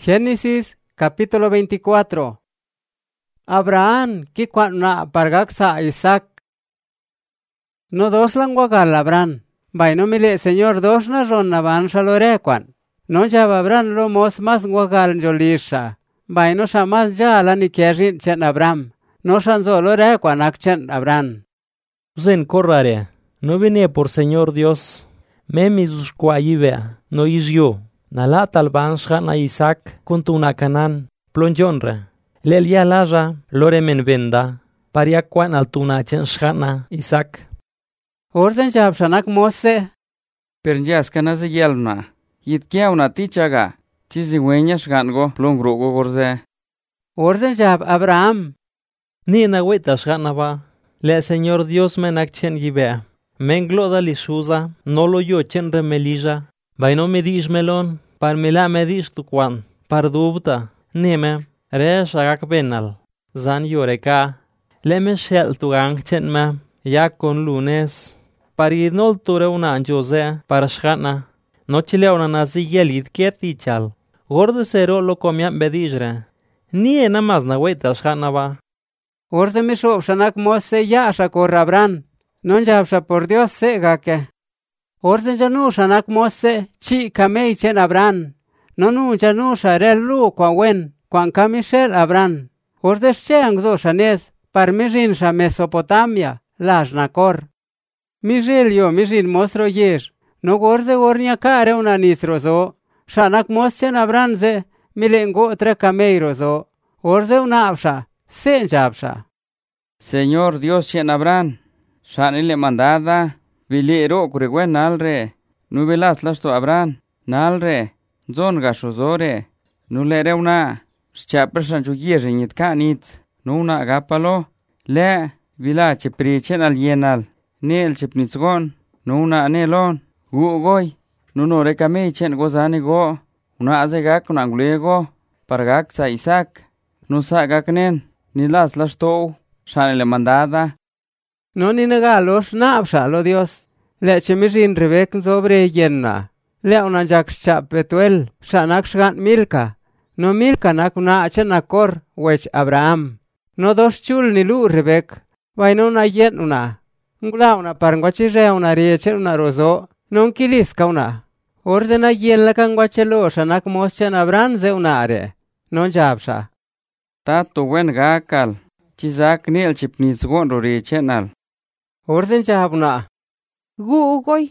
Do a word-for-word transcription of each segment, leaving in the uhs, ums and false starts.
Génesis capítulo veinticuatro. Abraham ki kwan na pargak sa Isaac. No dos lang wagal Abraham. Bay no mili señor dos na ron na ban shalore kwan. No jab Abraham lo mos mas wagal jolisha. Bay no sha mas jala ni kerin chen Abraham. No shan zolo re kwan ak chen Abraham. Zen corrare. No vine por Señor Dios. Me mis vea. No isyo. Nala talban shana Isaac kuntu na kanan. Plonjonra. Lelia laja lore men venda. Paria kwan altuna chen shana Isaac. Orzen jab shanak mose. Pernjas kanaze yelna. Yit kia una tichaga. Chizi wenya shgango plongrugo gorze. Orzen jab Abraham. Ni na weta shana ba. Le Señor Dios menak chen yibea. Mengloda lisuza. No lo yo chen remelija. Baino me dish melon. Par mela me dish tu kwan. Par dubta. Nime. Re shagak benal. Zan yoreka. Le me shel tu gang chen me. Ya con lunes. Parinol ture una anjose para shana. No chile una nazi yelid kietichal. Gorde cero lo comia bedijre. Ni ena mas na weta shana ba. Orze mi shop shanak mose ya shakor Abraham. Non jab sha por Dios se gake. Orze janu shanak mose chi kamei chen Abraham. Nonu janu sharel lu kwa wen kwan kamishel Abraham. Orze she angzo shanes parmijin sha Mesopotamia las nakor. Mijil yo mijin mosro yesh. No gorze gornia kare una nisrozo. Shanak mos chen Abraham ze milengo tre kamei rozo. Orze una avsha. Se jabsha. Señor Dios chen Abraham. Shanile mandada. Vilero kuregwe nalre. Nubelas lasto Abraham. Nalre. Zon gashozore. Nulere una. Shapersan chugier nit kanit. Nuna agapalo. Le. Vila cheprichen al yenal. Nel chepnitzgon. Nuna anelon. Gugoy. Nuno rekame chen gozani go. Una azegak unangulego. Pargak sa Isaac. Nusa gaknen. Nilas lasto. Shanile mandada. No ni negalos na abshalo Dios. Le chemirin rebek sobre yenna. Le una jak chap betuel. Shanak shgan milka. No milka nak una achenakor wech Abraham. No dos chul ni lu rebek. Vaino una yen una. Ngula una parngwachire una rieche una rozo. Non kilis ka una. Orzena yen la kangwachelo shanak moschen Abraham ze una are. Non jabsha. Tato wen gakal. Chizak nil chipnitzgon rorichenal. Orzen chabuna. Gu ugoy.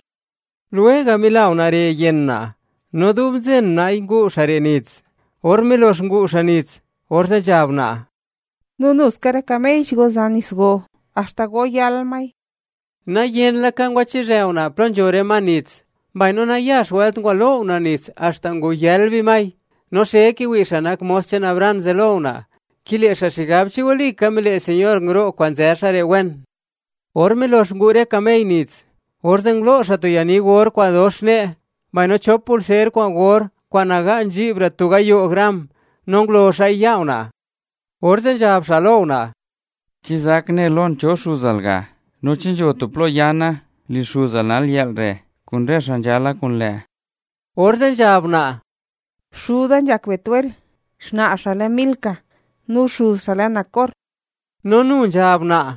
Luega mila una re yenna. No dubzen na ingu sharenitz. Ormilos ngu shanitz. Orzen chabuna. Nunus kare kameish go zanis go. Hasta go yalmay. Na yen la kangwachire una plonjore manitz. Baino na yash welt ngwalo una nitz. Hasta ngu yelvi may. No se ki wishanak moschen Abraham zelo una. Kili shashigab chiwali kamile señor ngro kwanzer share wen. Ormilos ngure kamei nitz. Orzenglo shatuyani gor kwa doshne. Baino chopul ser kwa gor kwa naga njibra tugayo gram. Nonglo shaya una. Orzen jab shalo una. Chizak ne lon choshuzalga. No chinjo tuplo yana. Li shuzalal yalre. Kunre shanjala kunle. Orzen jab na. Shudan jakbetuel. Shna ashale milka. Nu shuzale nakor. No nun jab na.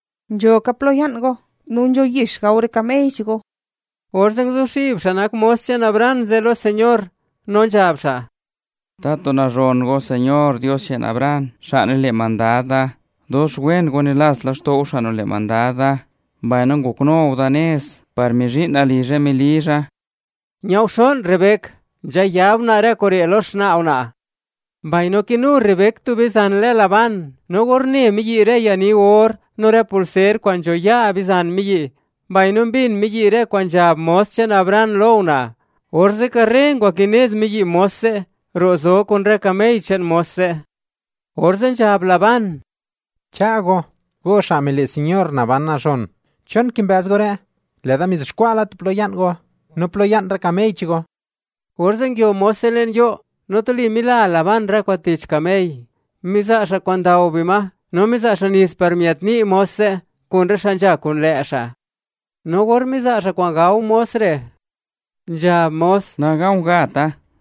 Jo kaplo yango. Nun jo yish gaure kameish go. Orzen zushib shanak moschen Abraham zelo señor. Non jabsha. Tato na rongo Señor Dios chen Abraham. Shanile mandada. Dos wen gonilas lasto shanule mandada. Bainon gukno udanes. Parmijin alije milija. Nyaushon rebek. Ja yavna re korielos na una. Baino kinu rebek tu bizanle laban. No gorne miyire yani or. No repulser kwanjo ya bizan miyi. Baino bin miyire kwanjab moschen Abraham lo una. Orze karrengo kinez miyi mosse. Rozo con rekamei chen mosse. Orzen jab laban. Chago. Go shamile señor navana son. Chon kimbaz gore. Le da mis escuela tu ployan go. No ployan rekamei chigo. Orzen gyo mosselen yo. No tuli mila laban rekwatich kamei. Misa asha kwanda obima. No misa asha nis permiatni mosse. Kun reshanja kun le asha. No gor misa asha kwangau mosre. Ja mos. Nagau gata.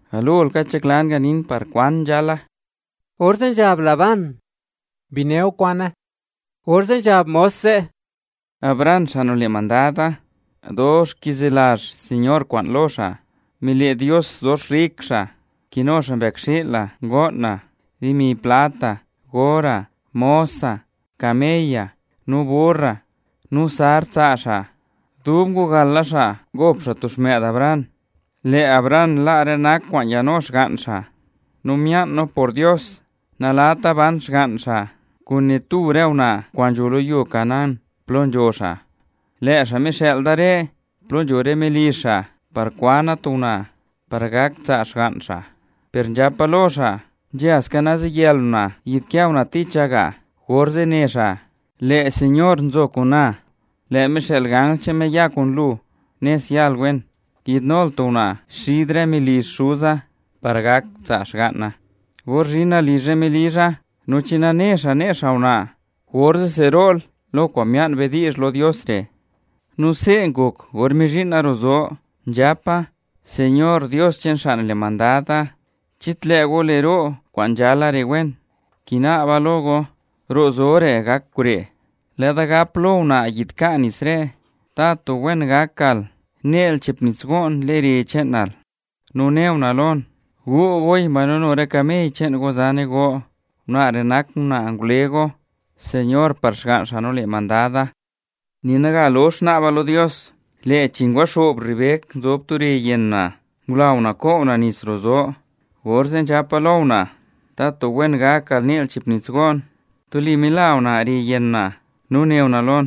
Alul kachaklan ganin par kwan jala. Orzen jab Labán. Bineo kwana. Orzen jab Mose. Abraham sanule mandada. Dos kizilash, señor kwan losha. Mili Dios dos riksha. Kinosha bekshila, gotna. Dimi plata, gora, mosa, camella, nu burra, nu sartsasha. Dubgu galasha, gopsha tushmed Abraham. Le Abraham la renak kwan yanosh gansha. Nu mian no por Dios. Nalata ban shgansha. Kunitu reuna kwan julu yu kanan plonjosha. Le shamisel dare plonjore melisha. Par kwana tuna. Par gak tsa shgansha. Per japalosha. Jas kanazi yeluna. Yitkiauna tichaga. Horze nesha. Le señor nzokuna. Le misel gangche me yakun lu. Nes yalwen. Yitnol tuna. Shidre melis shuza. Par gak tsa shgatna. Horjina liже melisha. Nuchina nesha nesha una. Horze serol. Lo kwamian vedish lo diosre. Nu senguk. Hormijina rozo. Japa. Señor Dios chenshan le mandata. Chitle golero. Kwanjala rewen. Kina abalogo. Rozore gakure. Leda gaplo una yitkanisre. Tato wen gakal. Nel chipnitzgon leri chenal. No neunalon. Gu goy manono rekame chen gozane go. Una renak una angulego. Señor parshgan shanole mandada. Ninaga los nabalo Dios. Le chingwa shob ribek zopturi yenna. Gula una ko una nisrozo. Gorzen chapalo una. Tato wen gakal nel chipnitzgon. Tuli milauna ri yenna. Nuneunalon.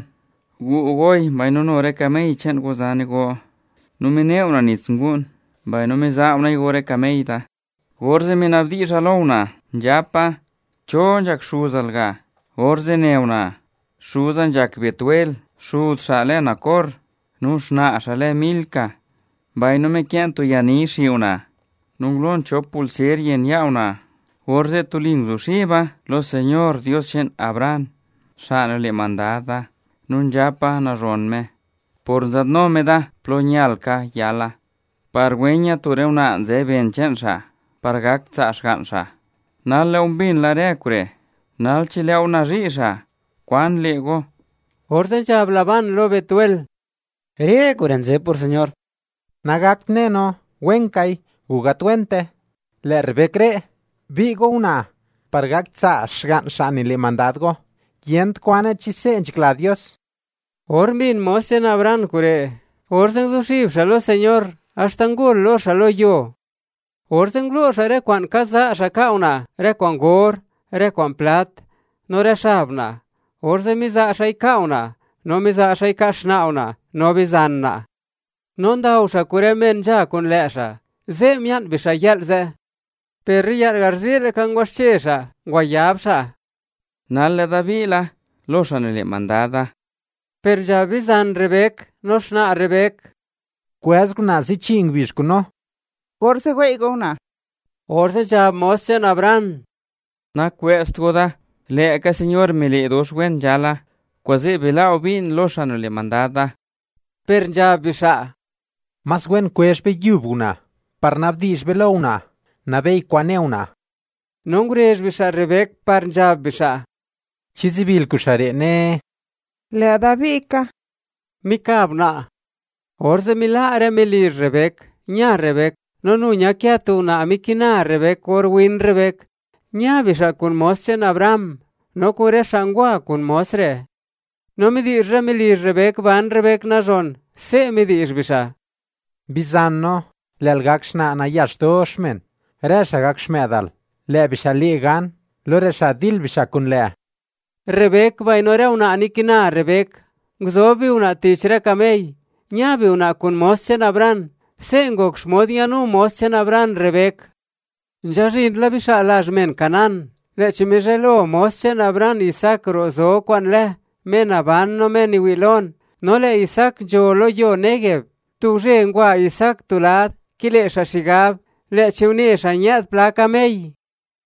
Gu goy manono rekame chen gozane go. Numeneuna nitzungun. Baino me zauna igore kameita. Orze menabdi shalona. Japa. Chonjak shuzalga. Orze neuna. Shuzan jak betuel. Shuz shale nakor. Nushna shale milka. Baino me kianto yanishi una. Nunglon chopul serien yauna. Orze tulingzu shiba. Lo señor Dios chen Abraham. Shano le mandada. Nun japa na ronme. Por zadno me da plonyalka yala. Pargueña tureuna zeben chensha. Pargak tsashgansha. Nal leumbin la recure. Nal chileuna risha. Kwan lego. Orzen jab Labán lo Betuel. Riekurense por señor. Nagak neno. Wenkai. Ugatwente. Lerbekre. Vigo una. Pargak tsashgansha ni le mandadgo. Yent kwane chise Dios. Ormin mosen Abraham kure. Orzen zushiv shalo señor. Ashtangul lo shalo yo. Orzen glo share kwan kaza shakauna. Re kwan gor. Re kwan plat. No re shabna. Orzen miza shaikauna. No miza shaikashnauna. No bizanna. Non dausha kure menja kun lesha. Ze mian bisha yelze. Perriyar garzile kangwashchesha. Guayabsha. Nalle davila. Loshanele mandada. Perja bizan rebek. Noshna rebek. Kwez kuna si ching bish kuno. Orse güey gona. Orse jab Mosen Abraham. Na quest goda. Le ka señor mele dos wen jala. Kwaze belao bin loshanele mandada. Perja bisha. Mas wen kwesh be yubuna. Parnabdish belona. Nabei kwaneuna. Nungresh bisha rebek parja bisha. Chizibil kushare ne. Le adabika. Mikabna. Orze mila remeli rebek. Nya rebek. Nonu nya kiatuna amikina rebek or win rebek. Nya bisha kun Mosen Abraham. No kure shangwa kun Mosre. No midi remeli rebek ban rebek najon. Se midi bisha. Bizanno. Lelgakshna na yashdoshmen. Resha gakshmedal. Le bisha ligan. Loresha dil bisha kun le. Rebek bainore una anikina rebek. Gzobi una tichre kamei. Nyabi una kun Mosen Abraham. Sengok shmodianu Mosen Abraham rebek. Njajin labisha lajmen kanan. Lechimijelo Mosen Abraham Isaac rozo kwan le. Men aban no men iwilon. No le Isaac jolo yo negeb. Tuje ngwa Isaac tulad. Kile shashigab. Lechimni shanyat plakamei.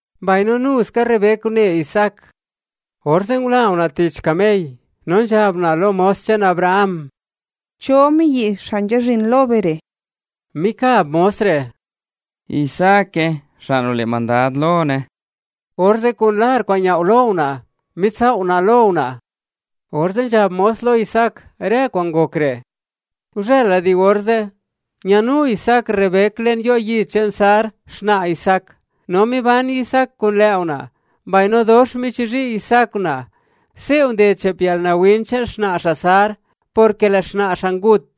Bainonu ska rebek une Isaac. Orzengula una tich kamei. Non jabna lo Mosen Abraham. Cho mi yi shanja rin lobere. Mika Mosre. Isaac shanu le mandad lone. Orze kun lar kwanya ulona, mitsa una lona. Orze jab moslo Isaac re kwangokre. Ujela di orze, nyanu Isaac rebeklen yo yi chensar shna Isaac. No mi van Isaac kun leona, baino dosh mi chiri Isaac na. Se unde chepial na wincher shna shasar, porque la shna shangut.